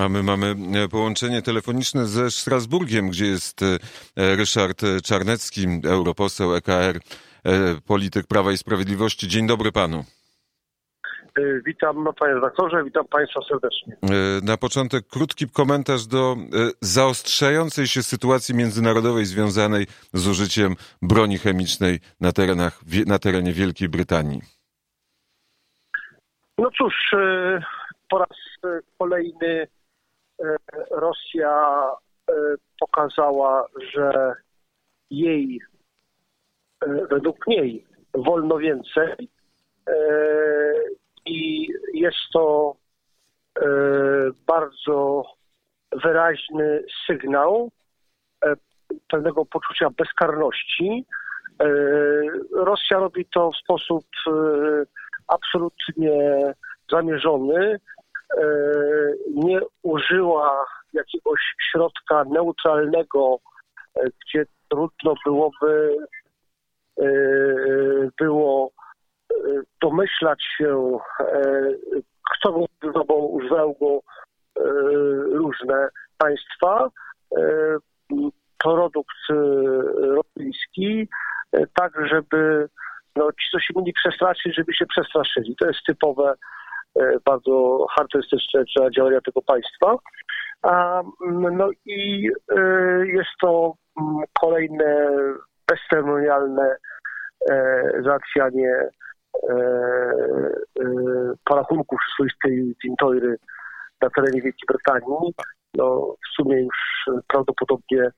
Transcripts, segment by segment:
A my mamy połączenie telefoniczne ze Strasburgiem, gdzie jest Ryszard Czarnecki, europoseł EKR, polityk Prawa i Sprawiedliwości. Dzień dobry panu. Witam panie redaktorze, witam państwa serdecznie. Na początek krótki komentarz do zaostrzającej się sytuacji międzynarodowej związanej z użyciem broni chemicznej na terenie Wielkiej Brytanii. No cóż, po raz kolejny Rosja pokazała, że według niej wolno więcej i jest to bardzo wyraźny sygnał pewnego poczucia bezkarności. Rosja robi to w sposób absolutnie zamierzony. Nie użyła jakiegoś środka neutralnego, gdzie trudno było domyślać się, kto go używał, bo używały go różne państwa. Produkt rosyjski, tak żeby ci, co się mieli przestraszyć, żeby się przestraszyli. To jest typowe, bardzo charakterystyczne dla działania tego państwa. No i jest to kolejne bezceremonialne załatwianie porachunków swoistej Tintoiry na terenie Wielkiej Brytanii. No, w sumie już prawdopodobnie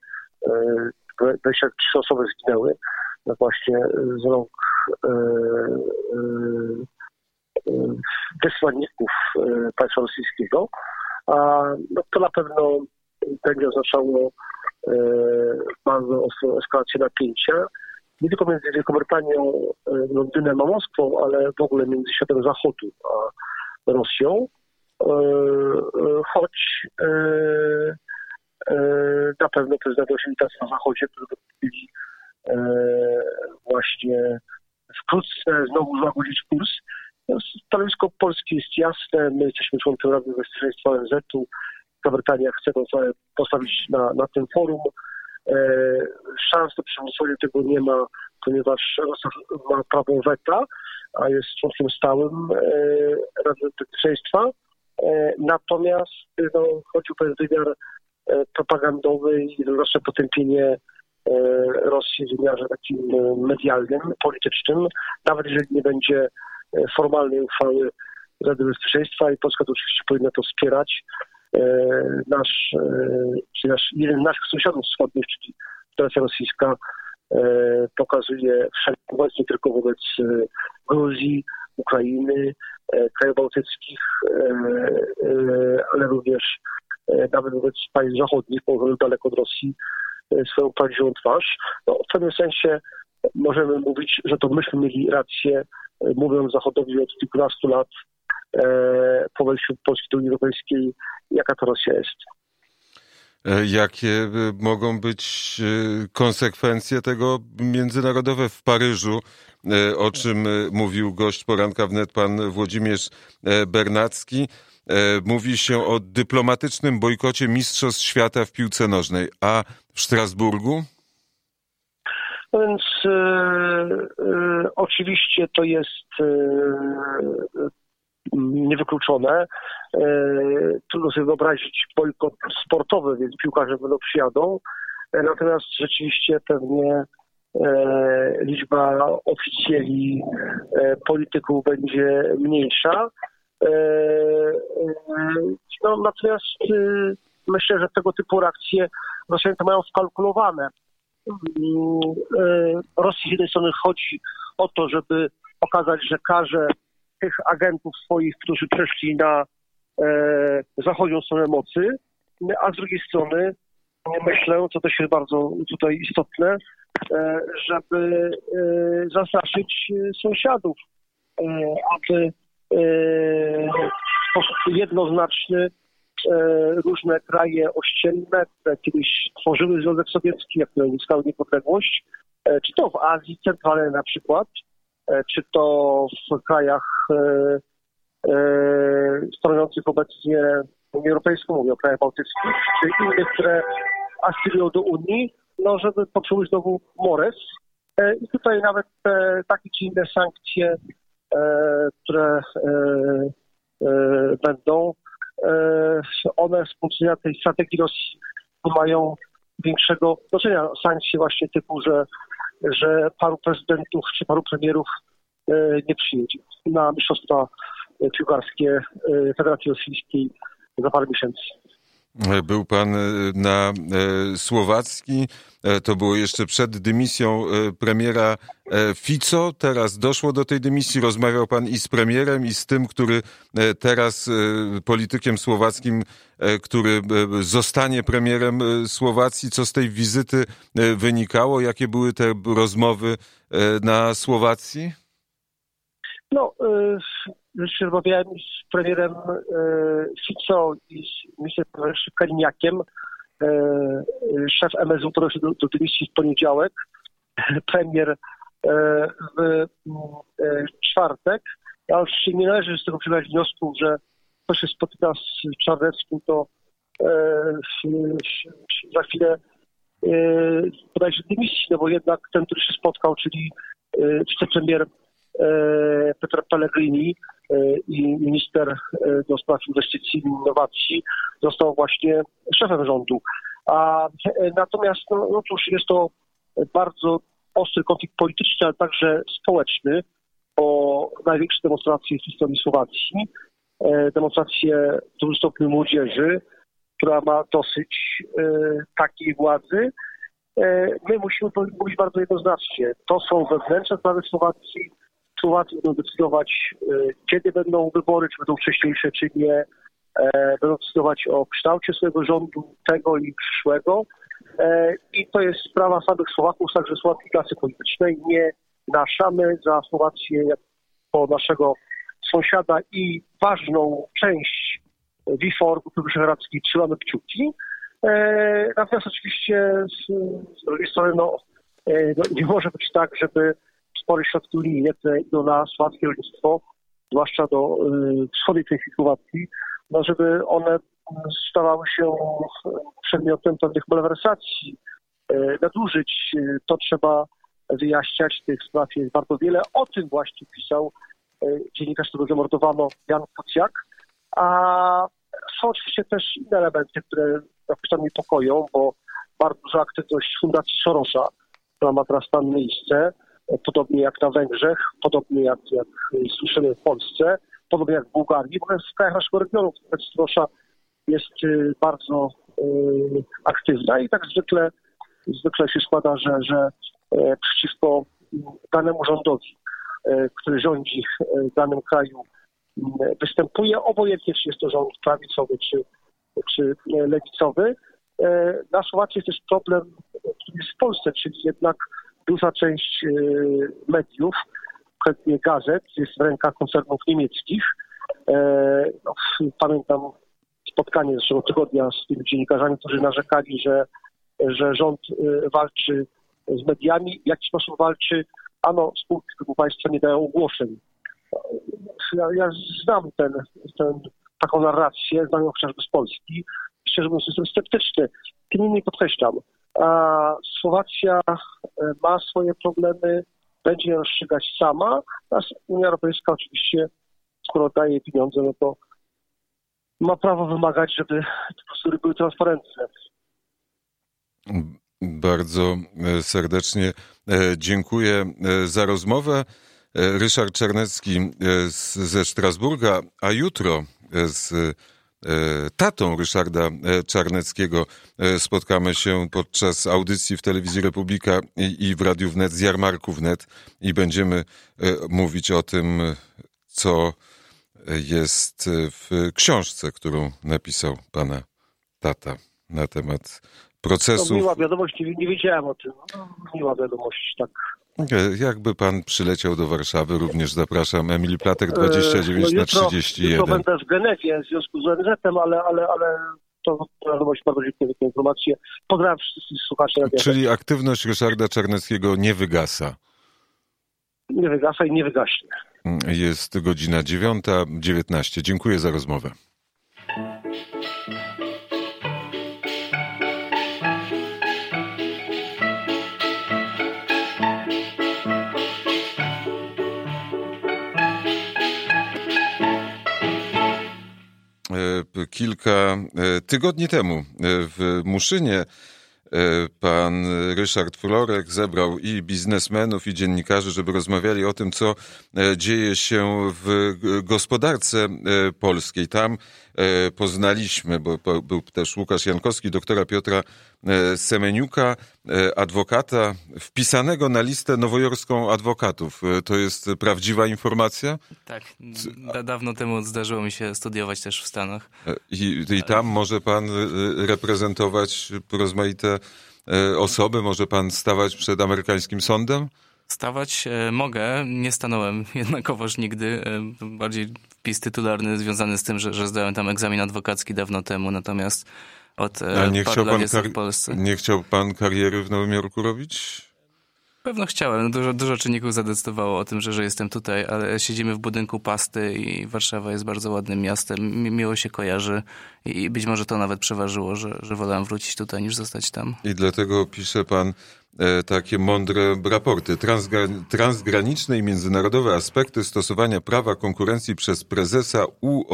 23 osoby zginęły właśnie z rąk wysłanników państwa rosyjskiego. No, to na pewno będzie oznaczało bardzo ostrą eskalację napięcia. Nie tylko między Wielką Brytanią, Londynem a Moskwą, ale w ogóle między światem Zachodu a Rosją. Choć na pewno prezydent Waszingtona na Zachodzie, którzy byli właśnie wkrótce znowu złagodzić kurs. Stanowisko Polski jest jasne. My jesteśmy członkiem Rady Bezpieczeństwa ONZ-u. Wielka Brytania chce to postawić na tym forum. Szans na przywrócenie tego nie ma, ponieważ Rosja ma prawo weta, a jest członkiem stałym Rady Bezpieczeństwa. Natomiast chodzi o pewien wymiar propagandowy i zwłaszcza potępienie Rosji w wymiarze takim medialnym, politycznym, nawet jeżeli nie będzie formalnej uchwały Rady Bezpieczeństwa i Polska to oczywiście powinna to wspierać. Jeden z naszych sąsiadów wschodnich, czyli Federacja Rosyjska, pokazuje wszelką wobec nie tylko wobec Gruzji, Ukrainy, krajów bałtyckich, ale również nawet wobec państw zachodnich, położonych daleko od Rosji, swoją prawdziwą twarz. No, w pewnym sensie możemy mówić, że to myśmy mieli rację, mówiąc Zachodowi od kilkunastu lat po wejściu Polski do Unii Europejskiej, jaka to Rosja jest. Jakie mogą być konsekwencje tego międzynarodowe w Paryżu, o czym mówił gość poranka wnet pan Włodzimierz Bernacki? Mówi się o dyplomatycznym bojkocie Mistrzostw Świata w piłce nożnej. A w Strasburgu? No więc oczywiście to jest niewykluczone. Trudno sobie wyobrazić bojkot sportowy, więc piłkarze będą przyjadą. Natomiast rzeczywiście pewnie liczba oficjeli, polityków będzie mniejsza. No, natomiast myślę, że tego typu reakcje Rosjanie to mają wkalkulowane. Rosji z jednej strony chodzi o to, żeby pokazać, że karze tych agentów swoich, którzy przeszli na zachodnią stronę mocy, a z drugiej strony myślę, co też jest bardzo tutaj istotne, żeby zastraszyć sąsiadów, aby w sposób jednoznaczny różne kraje ościenne, które kiedyś tworzyły Związek Sowiecki, jak które uzyskały niepodległość, czy to w Azji Centralnej na przykład, czy to w krajach stanowiących obecnie Unię Europejską, mówię o krajach bałtyckich, czy innych, które aspirują do Unii, no żeby poczuły znowu mores. I tutaj nawet takie czy inne sankcje, które będą, one z punktu widzenia tej strategii Rosji nie mają większego znaczenia. Sankcje właśnie typu, że paru prezydentów czy paru premierów nie przyjedzie na mistrzostwa piłkarskie Federacji Rosyjskiej za parę miesięcy. Był pan na Słowacji, to było jeszcze przed dymisją premiera Fico, teraz doszło do tej dymisji, rozmawiał pan i z premierem, i z tym, który teraz politykiem słowackim, który zostanie premierem Słowacji. Co z tej wizyty wynikało? Jakie były te rozmowy na Słowacji? No, rozmawiałem z premierem Fico i z ministrem Kaliniakiem, szef MSW, który się do dymisji w poniedziałek, premier w czwartek. Ja oczywiście nie należy z tego przyjmować wniosku, że kto się spotyka z Czarneckim, to za chwilę podaje się dymisji, no bo jednak ten, który się spotkał, czyli wicepremier Petr Pellegrini i minister do spraw inwestycji i innowacji został właśnie szefem rządu. Natomiast no cóż, jest to bardzo ostry konflikt polityczny, ale także społeczny, o największe demonstracje w historii Słowacji. Demonstracje w dużym stopniu młodzieży, która ma dosyć takiej władzy. My musimy mówić bardzo jednoznacznie. To są wewnętrzne sprawy Słowacji. Słowacy będą decydować, kiedy będą wybory, czy będą wcześniejsze, czy nie. Będą decydować o kształcie swojego rządu, tego i przyszłego. I to jest sprawa samych Słowaków, także słowackiej klasy politycznej. Nie nasza. My za Słowację jako naszego sąsiada i ważną część WIFOR, Grupy Wyszehradzkiej, trzymamy kciuki. Natomiast oczywiście z drugiej strony nie może być tak, żeby spory środki unijne, które idą na słowackie rolnictwo, zwłaszcza do wschodniej części Słowacji, no żeby one stawały się przedmiotem pewnych malwersacji, nadużyć. To trzeba wyjaśniać. Tych spraw jest bardzo wiele. O tym właśnie pisał dziennikarz, którego zamordowano, Jan Kuciak. A są oczywiście też inne elementy, które jakoś tam niepokoją, bo bardzo duża aktywność Fundacji Sorosa, która ma teraz tam miejsce, podobnie jak na Węgrzech, podobnie jak słyszymy w Polsce, podobnie jak w Bułgarii, bo w krajach naszego regionu Fundacja Sorosa jest bardzo aktywna i tak zwykle się składa, że przeciwko danemu rządowi, który rządzi w danym kraju, występuje, obojętnie czy jest to rząd prawicowy czy lewicowy. Na Słowacji jest też problem, który jest w Polsce, czyli jednak duża część mediów, konkretnie gazet, jest w rękach koncernów niemieckich. Pamiętam spotkanie zeszłego tygodnia z tymi dziennikarzami, którzy narzekali, że rząd walczy z mediami. W jaki sposób walczy? Spółki Skarbu Państwa nie dają ogłoszeń. Ja znam taką narrację, znam ją chociażby z Polski. Szczerze mówiąc, jestem sceptyczny. Tym niemniej podkreślam, Słowacja ma swoje problemy, będzie je rozstrzygać sama, a Unia Europejska oczywiście, skoro daje pieniądze, no to ma prawo wymagać, żeby te procedury były transparentne. Bardzo serdecznie dziękuję za rozmowę. Ryszard Czarnecki ze Strasburga, a jutro z tatą Ryszarda Czarneckiego spotkamy się podczas audycji w Telewizji Republika i w Radiu Wnet z Jarmarku Wnet i będziemy mówić o tym, co jest w książce, którą napisał pana tata na temat procesów. No, miła wiadomość, nie wiedziałem o tym. Miła wiadomość, tak. Jakby pan przyleciał do Warszawy, również zapraszam. Emil Platek 29/31. Jutro będę w Genewie w związku z ONZ-em, ale to wiadomość, bardzo dziękuję za tę informację. Pozdrawiam wszystkich słuchaczy. Czyli aktywność Ryszarda Czarneckiego nie wygasa. Nie wygasa i nie wygaśnie. Jest godzina 9:19. Dziękuję za rozmowę. kilka tygodni temu w Muszynie pan Ryszard Florek zebrał i biznesmenów, i dziennikarzy, żeby rozmawiali o tym, co dzieje się w gospodarce polskiej. Tam poznaliśmy, bo był też Łukasz Jankowski, doktora Piotra Semeniuka, adwokata wpisanego na listę nowojorską adwokatów. To jest prawdziwa informacja? Tak, dawno temu zdarzyło mi się studiować też w Stanach. I tam może pan reprezentować rozmaite osoby? Może pan stawać przed amerykańskim sądem? Stawać mogę, nie stanąłem jednakowoż nigdy. Bardziej wpis tytularny związany z tym, że zdałem tam egzamin adwokacki dawno temu, natomiast od paru lat jestem w Polsce. Nie chciał pan kariery w Nowym Jorku robić? Pewno chciałem. Dużo czynników zadecydowało o tym, że jestem tutaj, ale siedzimy w budynku Pasty i Warszawa jest bardzo ładnym miastem. Miło się kojarzy i być może to nawet przeważyło, że wolałem wrócić tutaj niż zostać tam. I dlatego pisze pan takie mądre raporty. Transgraniczne i międzynarodowe aspekty stosowania prawa konkurencji przez prezesa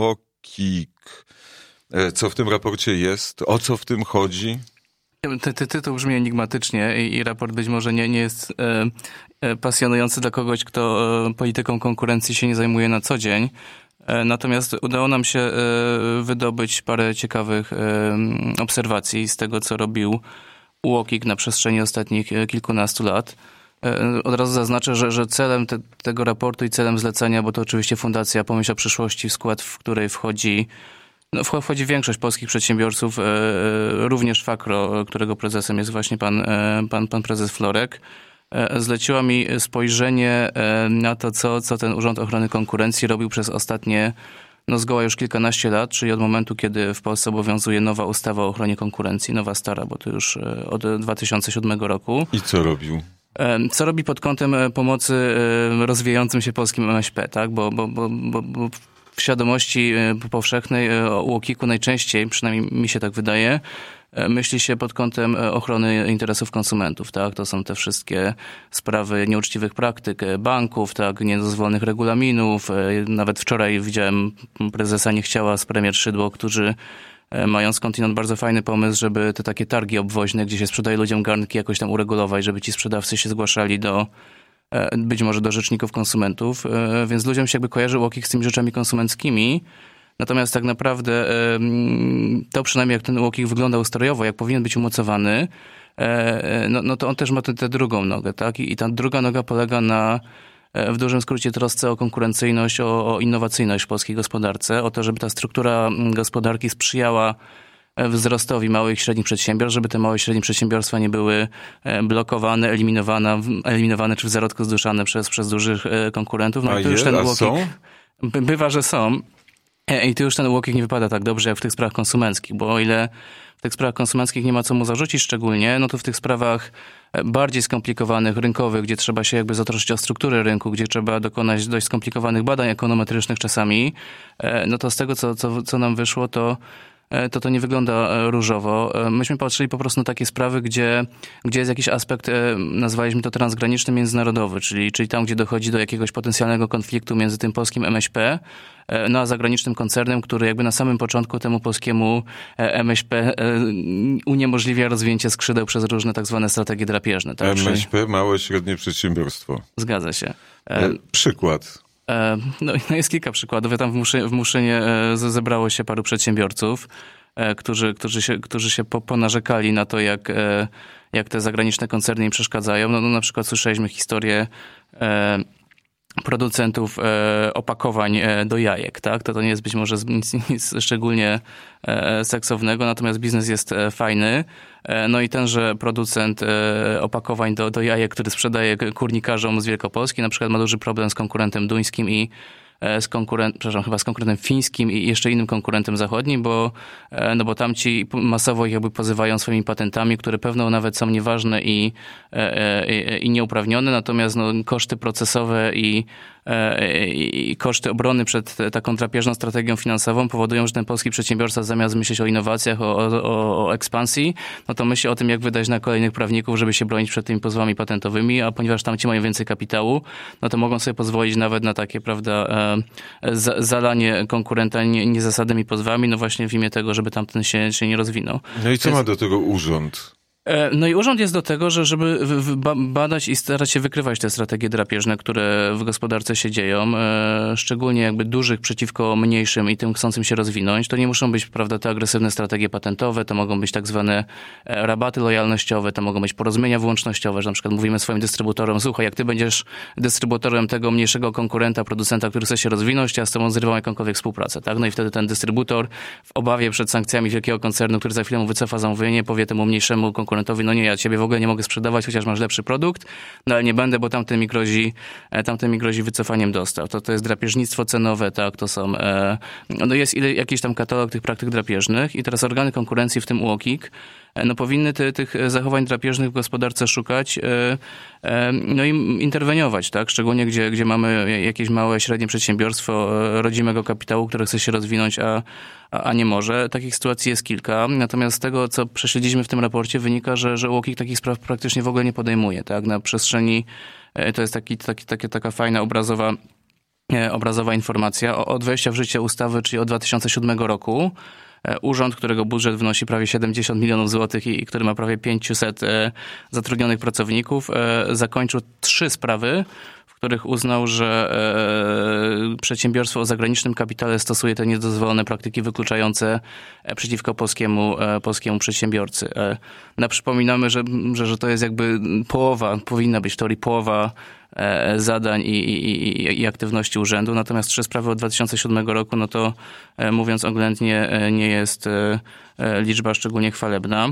UOKiK. Co w tym raporcie jest? O co w tym chodzi? Tytuł brzmi enigmatycznie i raport być może nie jest pasjonujący dla kogoś, kto polityką konkurencji się nie zajmuje na co dzień. Natomiast udało nam się wydobyć parę ciekawych obserwacji z tego, co robił UOKiK na przestrzeni ostatnich kilkunastu lat. Od razu zaznaczę, że celem tego raportu i celem zlecenia, bo to oczywiście Fundacja Pomyśl o Przyszłości, w skład w której wchodzi większość polskich przedsiębiorców, również Fakro, którego prezesem jest właśnie pan prezes Florek, zleciła mi spojrzenie na to, co ten Urząd Ochrony Konkurencji robił przez ostatnie zgoła już kilkanaście lat, czyli od momentu, kiedy w Polsce obowiązuje nowa ustawa o ochronie konkurencji, nowa stara, bo to już od 2007 roku. I co robił? Co robi pod kątem pomocy rozwijającym się polskim MŚP, tak? Bo w świadomości powszechnej o UOKiK-u najczęściej, przynajmniej mi się tak wydaje, myśli się pod kątem ochrony interesów konsumentów, tak? To są te wszystkie sprawy nieuczciwych praktyk banków, tak? Niedozwolonych regulaminów. Nawet wczoraj widziałem prezesa Niechciała z premier Szydło, którzy mają skądinąd bardzo fajny pomysł, żeby te takie targi obwoźne, gdzie się sprzedaje ludziom garnki, jakoś tam uregulować, żeby ci sprzedawcy się zgłaszali być może do rzeczników konsumentów, więc ludziom się jakby kojarzy UOKiK z tymi rzeczami konsumenckimi. Natomiast tak naprawdę to przynajmniej jak ten UOKiK wygląda ustrojowo, jak powinien być umocowany, no to on też ma tę drugą nogę, tak? I ta druga noga polega na w dużym skrócie trosce o konkurencyjność, o innowacyjność w polskiej gospodarce, o to, żeby ta struktura gospodarki sprzyjała wzrostowi małych i średnich przedsiębiorstw, żeby te małe i średnie przedsiębiorstwa nie były blokowane, eliminowane czy w zarodku zduszane przez dużych konkurentów. No, są? Bywa, że są. I tu już ten UOKiK nie wypada tak dobrze jak w tych sprawach konsumenckich, bo o ile w tych sprawach konsumenckich nie ma co mu zarzucić szczególnie, no to w tych sprawach bardziej skomplikowanych, rynkowych, gdzie trzeba się jakby zatroszczyć o strukturę rynku, gdzie trzeba dokonać dość skomplikowanych badań ekonometrycznych czasami, no to z tego, co nam wyszło, to nie wygląda różowo. Myśmy patrzyli po prostu na takie sprawy, gdzie jest jakiś aspekt, nazwaliśmy to transgraniczny, międzynarodowy, czyli tam, gdzie dochodzi do jakiegoś potencjalnego konfliktu między tym polskim MŚP, a zagranicznym koncernem, który jakby na samym początku temu polskiemu MŚP uniemożliwia rozwinięcie skrzydeł przez różne tak zwane strategie drapieżne. Tak? MŚP, małe, średnie przedsiębiorstwo. Zgadza się. Przykład. No jest kilka przykładów. Ja tam w Muszynie zebrało się paru przedsiębiorców, którzy się ponarzekali na to, jak te zagraniczne koncerny im przeszkadzają. No na przykład słyszeliśmy historię producentów opakowań do jajek, tak? To nie jest być może nic szczególnie seksownego, natomiast biznes jest fajny. No i tenże producent opakowań do jajek, który sprzedaje kurnikarzom z Wielkopolski, na przykład ma duży problem z konkurentem duńskim i z konkurentem fińskim i jeszcze innym konkurentem zachodnim, bo tamci masowo ich jakby pozywają swoimi patentami, które pewno nawet są nieważne i nieuprawnione, natomiast koszty procesowe i koszty obrony przed taką drapieżną strategią finansową powodują, że ten polski przedsiębiorca zamiast myśleć o innowacjach, o ekspansji, no to myśli o tym, jak wydać na kolejnych prawników, żeby się bronić przed tymi pozwami patentowymi, a ponieważ tamci mają więcej kapitału, no to mogą sobie pozwolić nawet na takie, prawda, zalanie konkurenta niezasadnymi pozwami, no właśnie w imię tego, żeby tamten się nie rozwinął. No i co ma do tego urząd? No i urząd jest do tego, żeby badać i starać się wykrywać te strategie drapieżne, które w gospodarce się dzieją, szczególnie jakby dużych przeciwko mniejszym i tym chcącym się rozwinąć. To nie muszą być, prawda, te agresywne strategie patentowe, to mogą być tak zwane rabaty lojalnościowe, to mogą być porozumienia wyłącznościowe, że na przykład mówimy swoim dystrybutorom: słuchaj, jak ty będziesz dystrybutorem tego mniejszego konkurenta, producenta, który chce się rozwinąć, ja z tobą zrywam jakąkolwiek współpracę, tak? No i wtedy ten dystrybutor w obawie przed sankcjami wielkiego koncernu, który za chwilę mu wycofa zamówienie, powie temu mniejszemu konkurentowi: no nie, ja ciebie w ogóle nie mogę sprzedawać, chociaż masz lepszy produkt, no ale nie będę, bo tamten mi grozi wycofaniem dostaw. To jest drapieżnictwo cenowe, tak, to są, no jest jakiś tam katalog tych praktyk drapieżnych i teraz organy konkurencji, w tym UOKiK, no powinny tych zachowań drapieżnych w gospodarce szukać, no i interweniować, tak, szczególnie gdzie mamy jakieś małe, średnie przedsiębiorstwo rodzimego kapitału, które chce się rozwinąć, a nie może. Takich sytuacji jest kilka. Natomiast z tego, co prześledziliśmy w tym raporcie, wynika, że UOKiK takich spraw praktycznie w ogóle nie podejmuje. Tak? Na przestrzeni, to jest taka fajna obrazowa informacja. Od wejścia w życie ustawy, czyli od 2007 roku, urząd, którego budżet wynosi prawie 70 milionów złotych i który ma prawie 500 zatrudnionych pracowników, zakończył 3 sprawy, w których uznał, że przedsiębiorstwo o zagranicznym kapitale stosuje te niedozwolone praktyki wykluczające przeciwko polskiemu przedsiębiorcy. Przypominamy, że to jest jakby powinna być w teorii połowa zadań i aktywności urzędu, natomiast 3 sprawy od 2007 roku, no to mówiąc oględnie, nie jest liczba szczególnie chwalebna.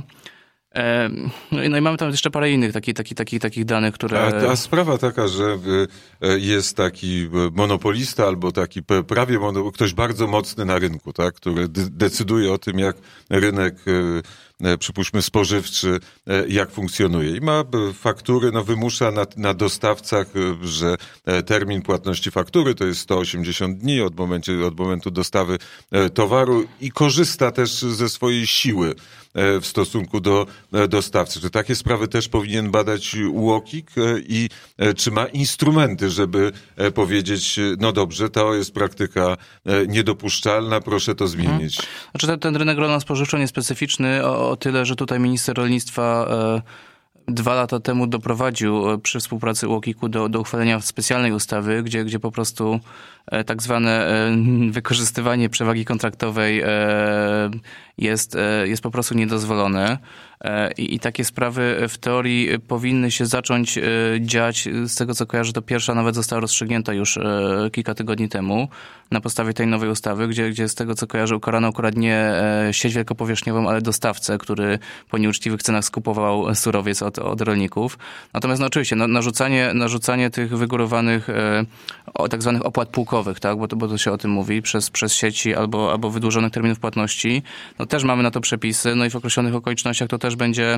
No i mamy tam jeszcze parę innych takich danych, które... A sprawa taka, że jest taki monopolista albo taki prawie ktoś bardzo mocny na rynku, tak, który decyduje o tym, jak rynek, przypuśćmy spożywczy, jak funkcjonuje i ma faktury, no wymusza na dostawcach, że termin płatności faktury to jest 180 dni od momentu dostawy towaru i korzysta też ze swojej siły w stosunku do dostawcy. Czy takie sprawy też powinien badać UOKiK i czy ma instrumenty, żeby powiedzieć: no dobrze, to jest praktyka niedopuszczalna, proszę to zmienić? Znaczy ten rynek rolno-spożywczy jest specyficzny o tyle, że tutaj minister rolnictwa 2 lata temu doprowadził przy współpracy UOKiK-u do uchwalenia specjalnej ustawy, gdzie po prostu tak zwane wykorzystywanie przewagi kontraktowej jest po prostu niedozwolone. I takie sprawy w teorii powinny się zacząć dziać. Z tego co kojarzę, to pierwsza nawet została rozstrzygnięta już kilka tygodni temu na podstawie tej nowej ustawy, gdzie z tego co kojarzę ukarano akurat nie sieć wielkopowierzchniową, ale dostawcę, który po nieuczciwych cenach skupował surowiec od rolników. Natomiast no oczywiście narzucanie tych wygórowanych tak zwanych opłat pułkowych, tak, bo to się o tym mówi, przez sieci albo wydłużonych terminów płatności, no też mamy na to przepisy, no i w określonych okolicznościach to też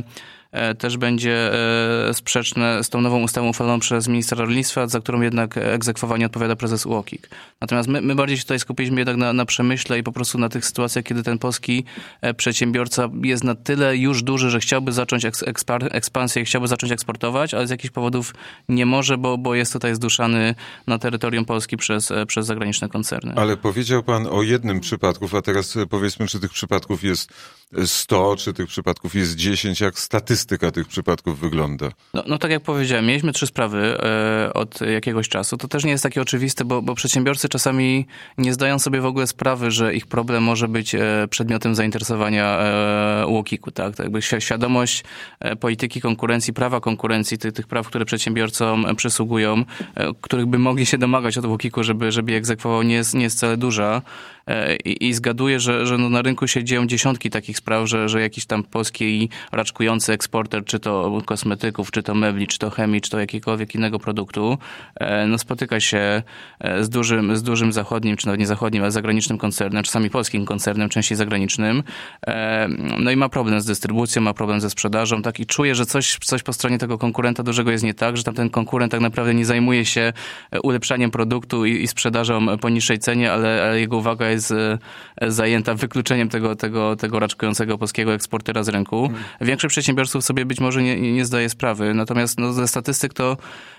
będzie sprzeczne z tą nową ustawą uchwaloną przez ministra rolnictwa, za którą jednak egzekwowanie odpowiada prezes UOKiK. Natomiast my bardziej się tutaj skupiliśmy jednak na przemyśle i po prostu na tych sytuacjach, kiedy ten polski przedsiębiorca jest na tyle już duży, że chciałby zacząć ekspansję, chciałby zacząć eksportować, ale z jakichś powodów nie może, bo jest tutaj zduszany na terytorium Polski przez zagraniczne koncerny. Ale powiedział pan o jednym przypadku, a teraz powiedzmy, czy tych przypadków jest 100, czy tych przypadków jest 10, jak statystyka tych przypadków wygląda? No tak jak powiedziałem, mieliśmy 3 sprawy od jakiegoś czasu. To też nie jest takie oczywiste, bo przedsiębiorcy czasami nie zdają sobie w ogóle sprawy, że ich problem może być przedmiotem zainteresowania UOKiK-u. Tak? To jakby świadomość polityki konkurencji, prawa konkurencji, tych praw, które przedsiębiorcom przysługują, których by mogli się domagać od UOKiK-u, żeby je egzekwował, nie jest wcale duża. I zgaduję, że na rynku się dzieją dziesiątki takich spraw, że jakiś tam polski raczkujący eksporter, czy to kosmetyków, czy to mebli, czy to chemii, czy to jakiegokolwiek innego produktu, no spotyka się z dużym zachodnim, czy nawet nie zachodnim, ale zagranicznym koncernem, czasami polskim koncernem, częściej zagranicznym. No i ma problem z dystrybucją, ma problem ze sprzedażą, tak, i czuje, że coś po stronie tego konkurenta dużego jest nie tak, że tamten konkurent tak naprawdę nie zajmuje się ulepszaniem produktu i sprzedażą po niższej cenie, ale jego uwaga jest zajęta wykluczeniem tego raczkującego polskiego eksportera z rynku. Większość przedsiębiorców sobie być może nie zdaje sprawy, natomiast ze statystyk to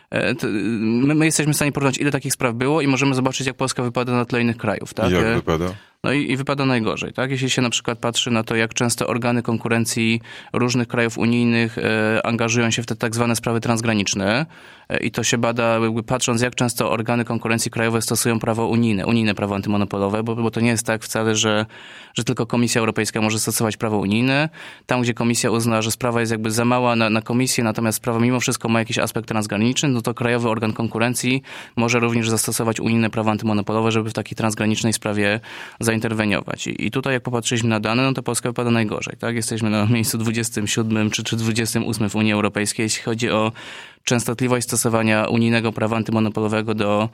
my jesteśmy w stanie porównać, ile takich spraw było i możemy zobaczyć, jak Polska wypada na tle innych krajów. Tak? Jak wypada? No i wypada najgorzej. Tak? Jeśli się na przykład patrzy na to, jak często organy konkurencji różnych krajów unijnych angażują się w te tak zwane sprawy transgraniczne i to się bada, jakby patrząc, jak często organy konkurencji krajowe stosują prawo unijne prawo antymonopolowe, bo to nie jest tak wcale, że tylko Komisja Europejska może stosować prawo unijne. Tam, gdzie Komisja uzna, że sprawa jest jakby za mała na Komisję, natomiast sprawa mimo wszystko ma jakiś aspekt transgraniczny, no to krajowy organ konkurencji może również zastosować unijne prawo antymonopolowe, żeby w takiej transgranicznej sprawie zainterweniować. I tutaj jak popatrzyliśmy na dane, no to Polska wypada najgorzej. Tak? Jesteśmy na miejscu 27 czy 28 w Unii Europejskiej, jeśli chodzi o częstotliwość stosowania unijnego prawa antymonopolowego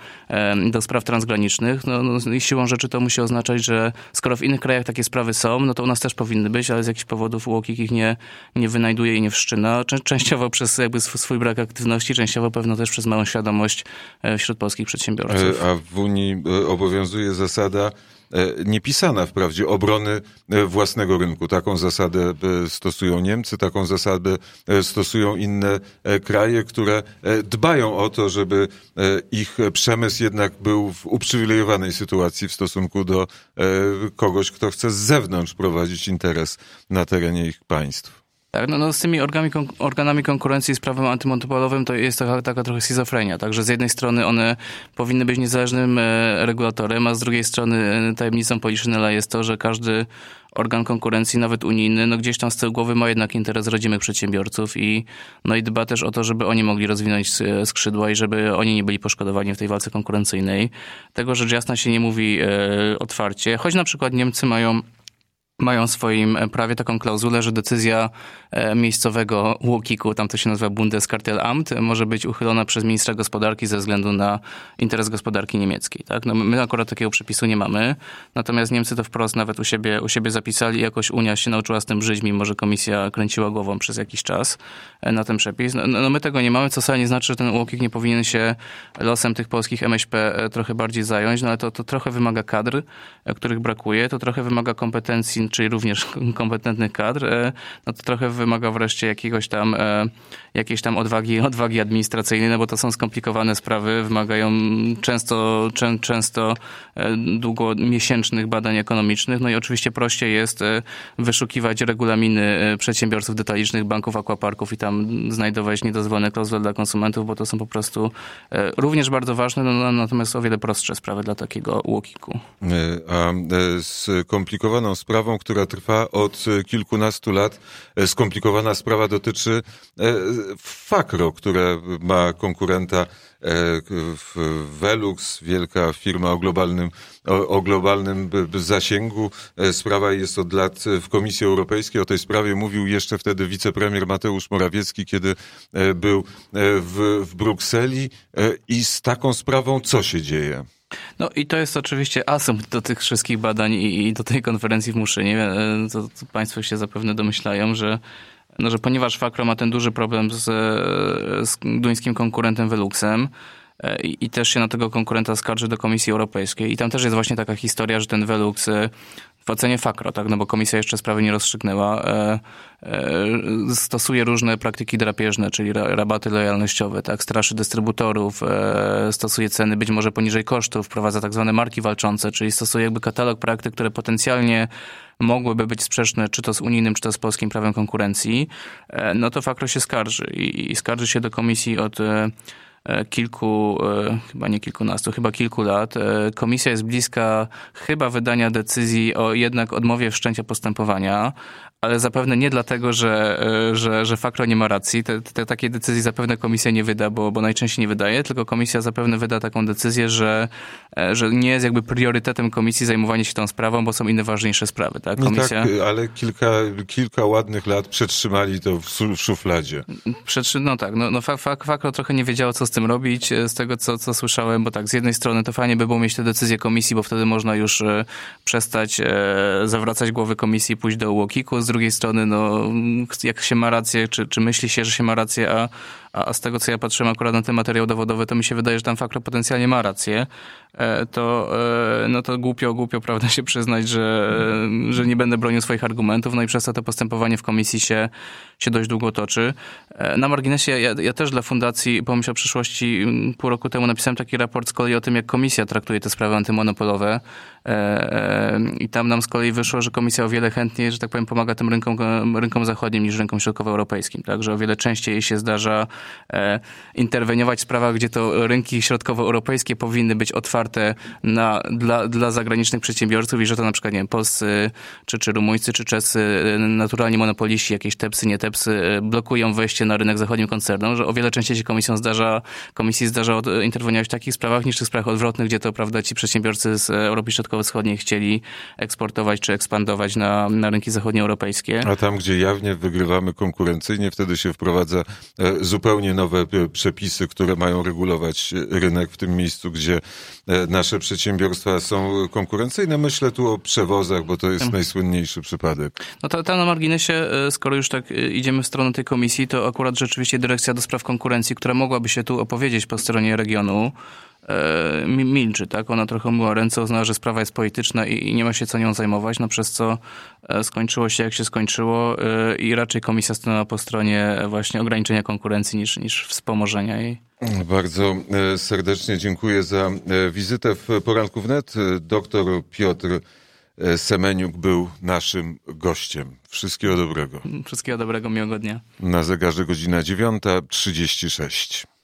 do spraw transgranicznych. I siłą rzeczy to musi oznaczać, że skoro w innych krajach takie sprawy są, no to u nas też powinny być, ale z jakichś powodów UOKiK ich nie wynajduje i nie wszczyna. Częściowo przez jakby swój brak aktywności, częściowo pewno też przez małą świadomość wśród polskich przedsiębiorców. A w Unii obowiązuje zasada niepisana wprawdzie obrony własnego rynku. Taką zasadę stosują Niemcy, taką zasadę stosują inne kraje, które dbają o to, żeby ich przemysł jednak był w uprzywilejowanej sytuacji w stosunku do kogoś, kto chce z zewnątrz prowadzić interes na terenie ich państw. Tak, no z tymi organami konkurencji z prawem antymonopolowym to jest taka trochę schizofrenia. Także z jednej strony one powinny być niezależnym regulatorem, a z drugiej strony tajemnicą Poliszynela jest to, że każdy organ konkurencji, nawet unijny, no gdzieś tam z tyłu głowy ma jednak interes rodzimych przedsiębiorców i dba też o to, żeby oni mogli rozwinąć skrzydła i żeby oni nie byli poszkodowani w tej walce konkurencyjnej. Tego rzecz jasna się nie mówi otwarcie, choć na przykład Niemcy mają w swoim prawie taką klauzulę, że decyzja miejscowego UOKiK-u, tam to się nazywa Bundeskartellamt, może być uchylona przez ministra gospodarki ze względu na interes gospodarki niemieckiej. Tak? No my akurat takiego przepisu nie mamy, natomiast Niemcy to wprost nawet u siebie zapisali i jakoś Unia się nauczyła z tym żyć, mimo że komisja kręciła głową przez jakiś czas na ten przepis. No my tego nie mamy, co wcale nie znaczy, że ten UOKiK nie powinien się losem tych polskich MŚP trochę bardziej zająć, no ale to trochę wymaga kadr, których brakuje, to trochę wymaga kompetencji, czyli również kompetentnych kadr, no to trochę wymaga wreszcie jakiejś tam odwagi administracyjnej, no bo to są skomplikowane sprawy, wymagają często długomiesięcznych badań ekonomicznych, no i oczywiście prościej jest wyszukiwać regulaminy przedsiębiorców detalicznych, banków, aquaparków i tam znajdować niedozwolone klauzule dla konsumentów, bo to są po prostu również bardzo ważne, no natomiast o wiele prostsze sprawy dla takiego UOKiK-u. A skomplikowaną sprawą, która trwa od kilkunastu lat, skomplikowana sprawa dotyczy Fakro, które ma konkurenta Velux, wielka firma o globalnym zasięgu. Sprawa jest od lat w Komisji Europejskiej. O tej sprawie mówił jeszcze wtedy wicepremier Mateusz Morawiecki, kiedy był w Brukseli. I z taką sprawą co się dzieje? No i to jest oczywiście asumpt do tych wszystkich badań i do tej konferencji w Muszynie. To państwo się zapewne domyślają, że ponieważ Fakro ma ten duży problem z duńskim konkurentem Veluxem i też się na tego konkurenta skarży do Komisji Europejskiej. I tam też jest właśnie taka historia, że ten Velux w ocenie Fakro, tak, no bo komisja jeszcze sprawy nie rozstrzygnęła, stosuje różne praktyki drapieżne, czyli rabaty lojalnościowe, tak, straszy dystrybutorów, stosuje ceny być może poniżej kosztów, wprowadza tak zwane marki walczące, czyli stosuje jakby katalog praktyk, które potencjalnie mogłyby być sprzeczne czy to z unijnym, czy to z polskim prawem konkurencji, no to Fakro się skarży i skarży się do komisji od kilku lat. Komisja jest bliska chyba wydania decyzji o jednak odmowie wszczęcia postępowania, ale zapewne nie dlatego, że Fakro nie ma racji. Takiej decyzji zapewne komisja nie wyda, bo najczęściej nie wydaje, tylko komisja zapewne wyda taką decyzję, że nie jest jakby priorytetem komisji zajmowanie się tą sprawą, bo są inne ważniejsze sprawy. Tak? Komisja... Tak, ale kilka ładnych lat przetrzymali to w szufladzie. Fakro trochę nie wiedziało, co z tym robić, z tego co słyszałem, bo tak, z jednej strony to fajnie by było mieć tę decyzję komisji, bo wtedy można już przestać zawracać głowy komisji i pójść do UOKiK-u. Z drugiej strony, no, jak się ma rację, czy myśli się, że się ma rację, a z tego, co ja patrzyłem akurat na ten materiał dowodowy, to mi się wydaje, że tam Fakro potencjalnie ma rację, to głupio, prawda, się przyznać, że nie będę bronił swoich argumentów, no i przez to postępowanie w komisji się dość długo toczy. Na marginesie, ja też dla Fundacji Pomyśl o przyszłości pół roku temu napisałem taki raport z kolei o tym, jak komisja traktuje te sprawy antymonopolowe i tam nam z kolei wyszło, że komisja o wiele chętniej, że tak powiem, pomaga tym rynkom zachodnim niż rynkom środkowoeuropejskim, tak, że o wiele częściej jej się zdarza interweniować w sprawach, gdzie to rynki środkowoeuropejskie powinny być otwarte dla zagranicznych przedsiębiorców i że to na przykład, nie wiem, polscy, czy rumuńscy, czy czescy naturalni monopoliści, jakieś tepsy, nie tepsy, blokują wejście na rynek zachodnim koncernom, że o wiele częściej się komisji zdarza interweniować w takich sprawach niż w tych sprawach odwrotnych, gdzie to, prawda, ci przedsiębiorcy z Europy Środkowo-Wschodniej chcieli eksportować czy ekspandować na rynki zachodnioeuropejskie. A tam, gdzie jawnie wygrywamy konkurencyjnie, wtedy się wprowadza zupełnie nowe przepisy, które mają regulować rynek w tym miejscu, gdzie nasze przedsiębiorstwa są konkurencyjne. Myślę tu o przewozach, bo to jest najsłynniejszy przypadek. No to tam na marginesie, skoro już tak idziemy w stronę tej komisji, to akurat rzeczywiście Dyrekcja do Spraw Konkurencji, która mogłaby się tu opowiedzieć po stronie regionu, milczy, tak? Ona trochę umyła ręce, uznała, że sprawa jest polityczna i nie ma się co nią zajmować, no przez co skończyło się jak się skończyło i raczej komisja stanęła po stronie właśnie ograniczenia konkurencji niż wspomożenia jej. Bardzo serdecznie dziękuję za wizytę w Poranku Wnet. Doktor Piotr Semeniuk był naszym gościem. Wszystkiego dobrego. Wszystkiego dobrego, miłego dnia. Na zegarze godzina 9:36.